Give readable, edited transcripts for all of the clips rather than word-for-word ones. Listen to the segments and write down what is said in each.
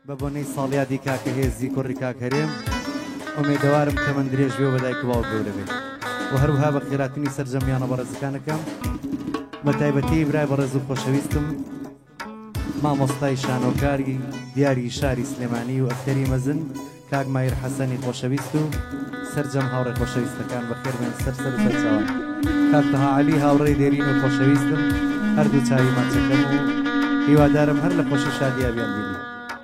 بە بۆنەی ساڵیادی کاکە هێزی کوڕی کاکەرێم ئومێدەوارم کە من درێژ بێ و بەدایک و باوک گەورە بێت و هەروها بە قیراتنی سەرجەمیانە بەڕێزەکانەکەم بە تایبەتی برای بەڕێز و خۆشەویستم مامۆستای شانۆکاری دیاری شاری سلێمانی و ئەکتەری مەزن کاک مایر حەسەنی خۆشەویست و سەرجەم هاوڕێ خۆشەویستەکان بەخێربێن سەر بەرچاوان کاک تەها عەلی هاوڕێی دێرین و خۆشەویستم هەردوو چاوی ماچەکەم و هیوادارم هەر لە خۆشی شادیابیان بینی.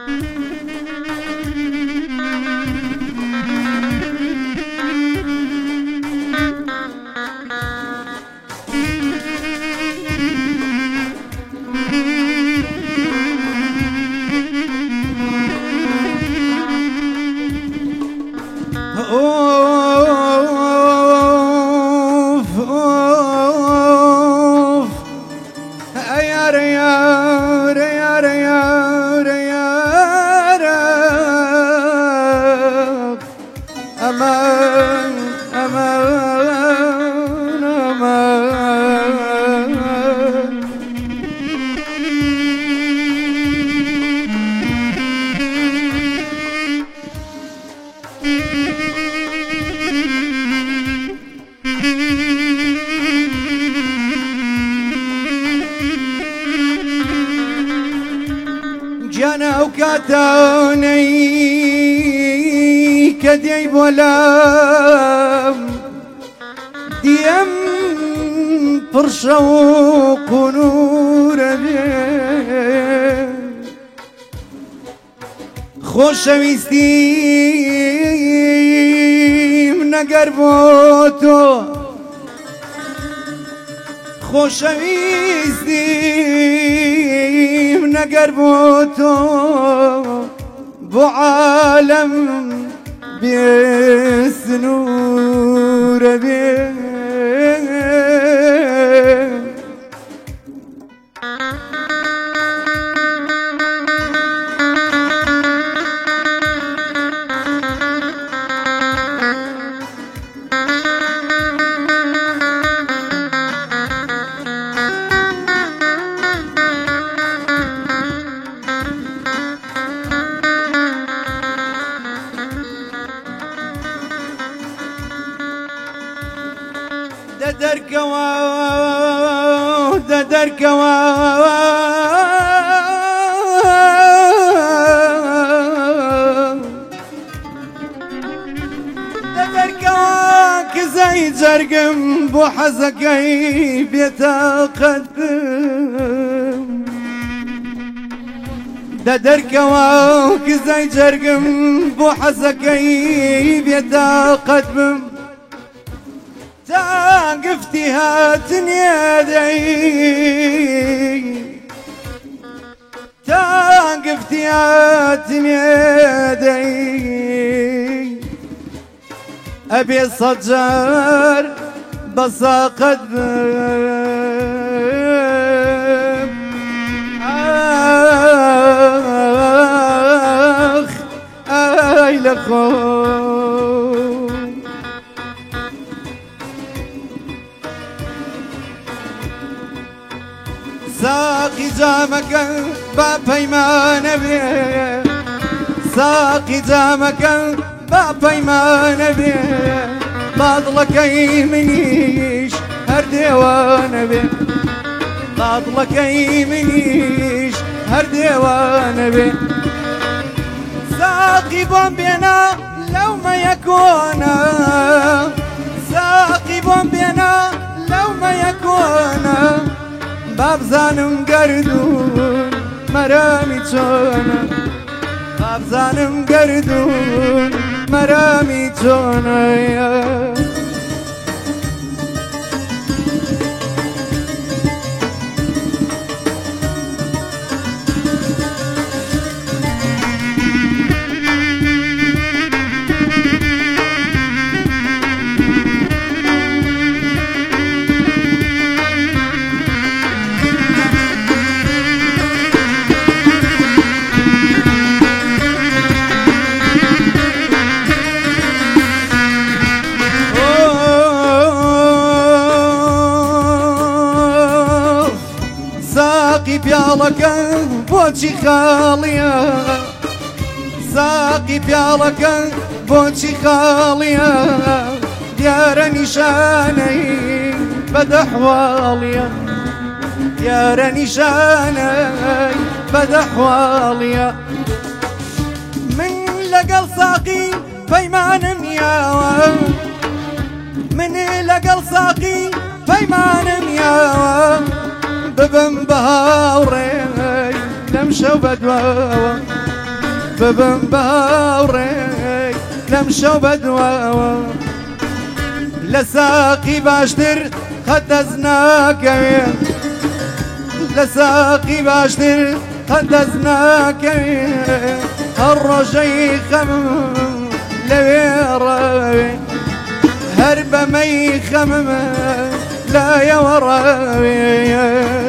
جانا وكاتوني كديب ولام ديم فرشوق ونور بيه خوشويستيم نقربوتو خوشويستيم نقربوتو بو عالم بيسنور بيه دركوا كزي جرقم بو حزقي بيتقدم دركوا كزي جرقم بو حزقي بيتقدم تاقفتي هاتني يدي تاقفتي هاتني يدي أبي الصجار بساقد آخ آي لخو ساقي جامك بابيمان بيه ساقي جامك بابيمان بيه فضلك يمنيش هر ديوان بيه فضلك يمنيش هر ديوان بيه ساقي بومبينا لو ما يكون ساقي بومبينا لو ما يكون باب زانم گردون مرامی چونه باب زانم گردون مرامی چونه بيالك بوجي خالية ساقی پیاڵەکە بۆچی خاڵیە دیارە نیشانەی بەدەحواڵیە دیارە نیشانەی بەدەحواڵیە من لەگەڵ ساقی پەیمانم یاوە من لەگەڵ ساقی پەیمانم یاوە ببم بە هاوڕێی لەم شەو بەدواوە ببم بە هاوڕێی لەم شەو بەدواوە لە ساقی باشتر قەت دەست ناکەوێت لە ساقی باشتر قەت دەست ناکەوێت هەر ڕۆژەی خەمم لەوێ ڕاوێ هەر بەمەی خەمم لایەوە ڕاوێ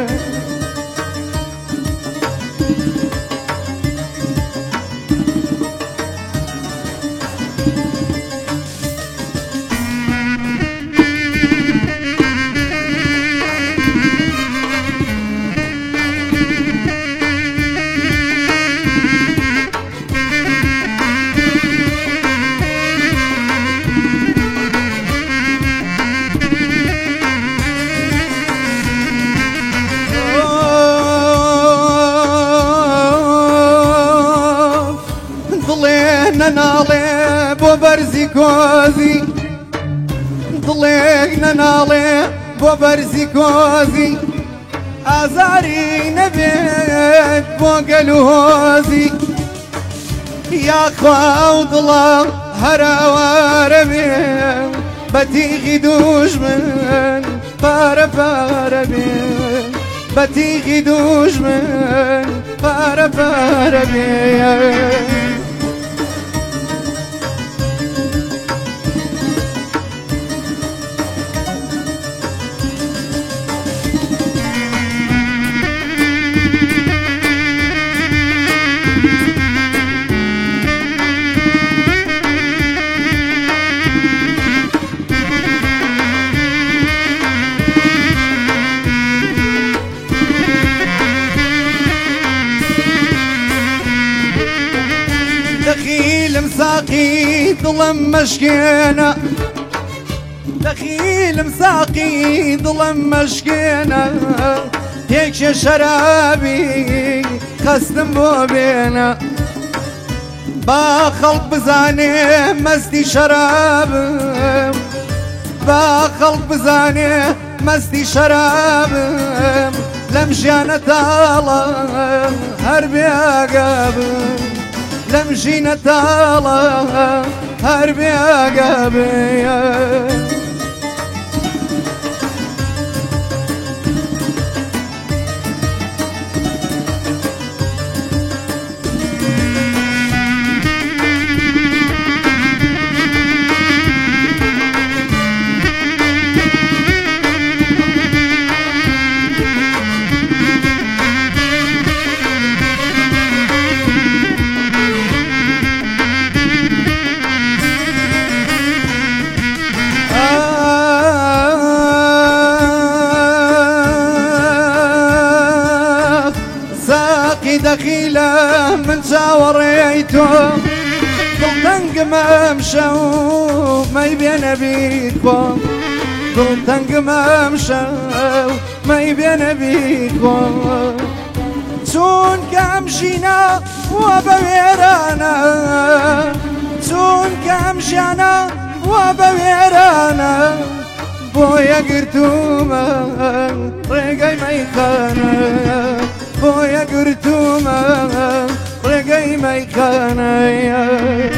نناڵێ بۆ بەرزی کۆزی دڵێک نەناڵێ بۆ بەرزی کۆزی ئازاری نەبێت بۆ گەل و هۆزی یاخوا ئەو دڵە هەراوارە بێ بە تیغی دوژمن پارە پارە بێ بە تیغی دوژمن پارە پارە بێ دخيل مساقي ظلم مشكينا دخيل مساقي ظلم مشكينا هيك شرابي خستم بو بينا باخلق بزاني مستي شراب باخلق بزاني مستي شراب لمجانا تالا هربي عقاب لمجينا تالا هربي عقابي دخيلة من شاوريتو ضلتنق ما مشاو ما يبين بيكم ضلتنق ما مشاو ما يبين بيكم سون كمشينا وبويرانا سون كمشينا وبويرانا بويا قرتوما رقاي ميخانا بويا قرتوما رقاي ميخانا